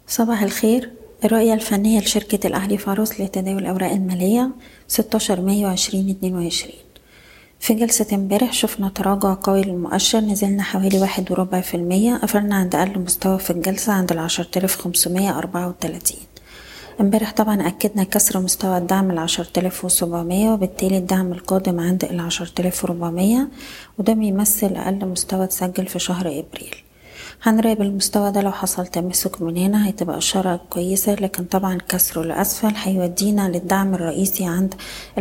صباح الخير. الرؤية الفنية لشركة الأهلي فاروس لتداول الأوراق المالية 16 مايو 2022. في جلسة امبارح شفنا تراجع قوي للمؤشر، نزلنا حوالي 1.25%، قفلنا عند أقل مستوى في الجلسة عند 10,534. امبارح طبعا أكدنا كسر مستوى الدعم 10,700، وبالتالي الدعم القادم عند 10,400، وده بيمثل أقل مستوى اتسجل في شهر إبريل. هنراقب المستوى ده، لو حصل تمسك من هنا هتبقى إشارة كويسة، لكن طبعا كسره لأسفل هيودينا للدعم الرئيسي عند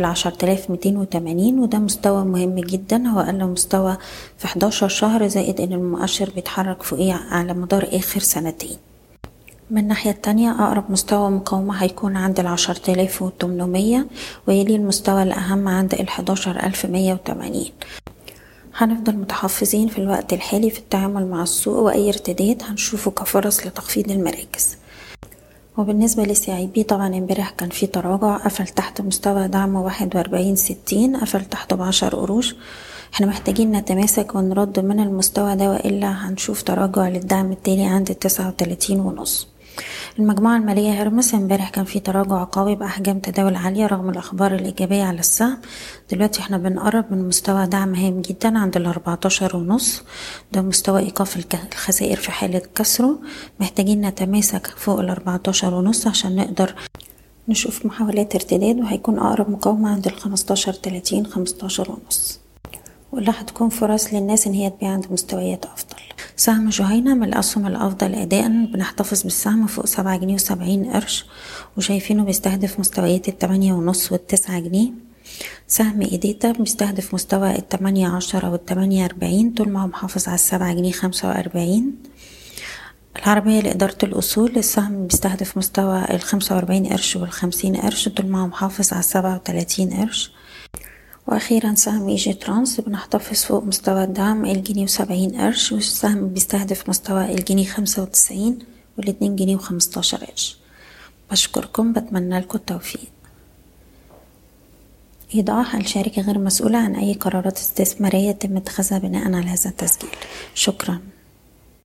10,280، وده مستوى مهم جدا، هو أقل مستوى في 11 شهر، زائد إن المؤشر بيتحرك فوقيه على مدار آخر سنتين. من الناحية التانية أقرب مستوى مقاومة هيكون عند 10,800، ويلي المستوى الأهم عند 11,180. هنفضل متحفظين في الوقت الحالي في التعامل مع السوق، وأي ارتداد هنشوفه كفرص لتخفيض المراكز. وبالنسبة للCIB طبعا امبارح كان في تراجع، قفل تحت مستوى دعم 41.60، قفل تحته ب10 قروش. احنا محتاجين نتماسك ونرد من المستوى ده، وإلا هنشوف تراجع للدعم التالي عند 39.5. المجموعة المالية هرمس امبارح كان في تراجع قوي بأحجام تداول عالية رغم الأخبار الإيجابية على السهم. دلوقتي احنا بنقرب من مستوى دعم هام جدا عند 14.5، ده مستوى إيقاف الخسائر في حالة كسره. محتاجين نتماسك فوق 14.5 عشان نقدر نشوف محاولات ارتداد، وهيكون أقرب مقاومة عند 15.30 15.5، واللي هتكون فرص للناس ان هي تبيع عند مستويات افضل. سهم جهينة من الاسهم الافضل اداء، بنحتفظ بالسهم فوق 7.70 جنيه، وشايفينه بيستهدف مستويات 8.5 و9 جنيه. سهم ايديتا بيستهدف مستوى 18 و48، طول ما هو محافظ على 7.45 جنيه. العربية لإدارة الأصول السهم بيستهدف مستوى 45 و50 طول ما هو محافظ على 37. واخيرا سهم ايجي ترانس بنحتفظ فوق مستوى الدعم 1.70 جنيه، والسهم بيستهدف مستوى 1.95 وال2.15 جنيه. بشكركم، بتمنى لكم التوفيق. إيضاح: الشركة غير مسؤولة عن أي قرارات استثمارية يتم اتخاذها بناء على هذا التسجيل. شكرا.